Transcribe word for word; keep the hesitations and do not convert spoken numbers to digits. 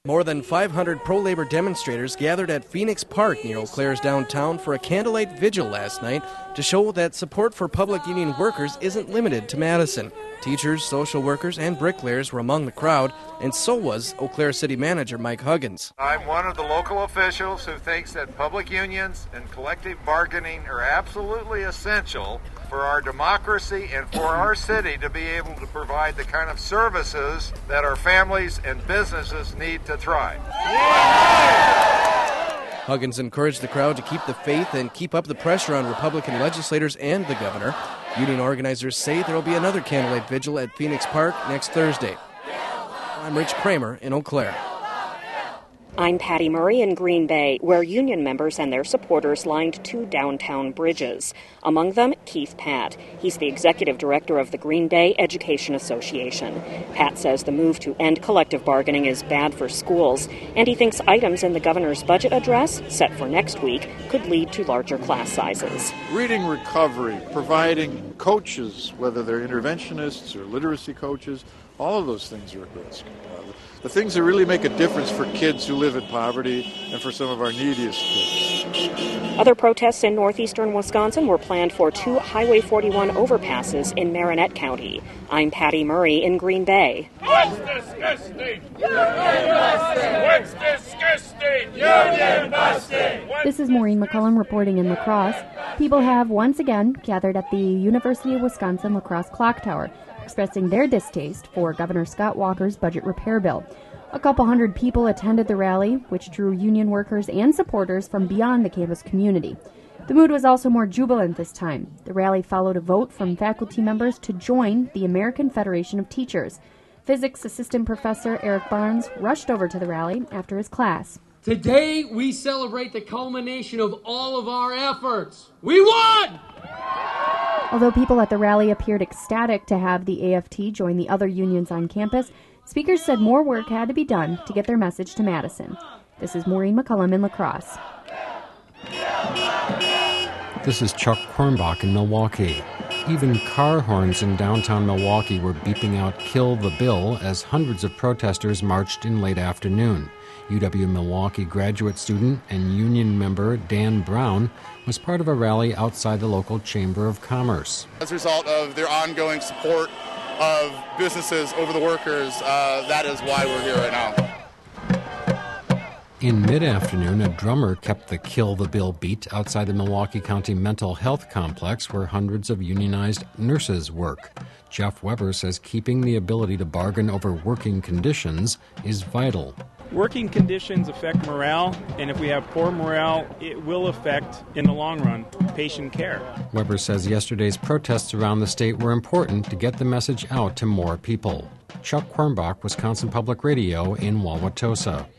More than five hundred pro-labor demonstrators gathered at Phoenix Park near Eau Claire's downtown for a candlelight vigil last night to show that support for public union workers isn't limited to Madison. Teachers, social workers, and bricklayers were among the crowd, and so was Eau Claire City Manager Mike Huggins. I'm one of the local officials who thinks that public unions and collective bargaining are absolutely essential for our democracy and for our city to be able to provide the kind of services that our families and businesses need to thrive. Huggins encouraged the crowd to keep the faith and keep up the pressure on Republican legislators and the governor. Union organizers say there will be another candlelight vigil at Phoenix Park next Thursday. I'm Rich Kramer in Eau Claire. I'm Patty Murray in Green Bay, where union members and their supporters lined two downtown bridges. Among them, Keith Pat. He's the executive director of the Green Bay Education Association. Pat says the move to end collective bargaining is bad for schools, and he thinks items in the governor's budget address, set for next week, could lead to larger class sizes. Reading recovery, providing coaches, whether they're interventionists or literacy coaches, all of those things are at risk. Uh, the things that really make a difference for kids who live in poverty and for some of our neediest kids. Other protests in northeastern Wisconsin were planned for two Highway forty-one overpasses in Marinette County. I'm Patty Murray in Green Bay. What's disgusting? Union busting! What's disgusting? Union busting! This is Maureen McCullum reporting in La Crosse. People have once again gathered at the University of Wisconsin La Crosse Clock Tower, expressing their distaste for Governor Scott Walker's budget repair bill. A couple hundred people attended the rally, which drew union workers and supporters from beyond the campus community. The mood was also more jubilant this time. The rally followed a vote from faculty members to join the American Federation of Teachers. Physics assistant professor Eric Barnes rushed over to the rally after his class. Today we celebrate the culmination of all of our efforts. We won! Although people at the rally appeared ecstatic to have the A F T join the other unions on campus, speakers said more work had to be done to get their message to Madison. This is Maureen McCullum in La Crosse. This is Chuck Kornbach in Milwaukee. Even car horns in downtown Milwaukee were beeping out "Kill the Bill" as hundreds of protesters marched in late afternoon. U W-Milwaukee graduate student and union member Dan Brown was part of a rally outside the local Chamber of Commerce. As a result of their ongoing support of businesses over the workers, uh, that is why we're here right now. In mid-afternoon, a drummer kept the "Kill the Bill" beat outside the Milwaukee County Mental Health Complex where hundreds of unionized nurses work. Jeff Weber says keeping the ability to bargain over working conditions is vital. Working conditions affect morale, and if we have poor morale, it will affect, in the long run, patient care. Weber says yesterday's protests around the state were important to get the message out to more people. Chuck Kornbach, Wisconsin Public Radio in Wauwatosa.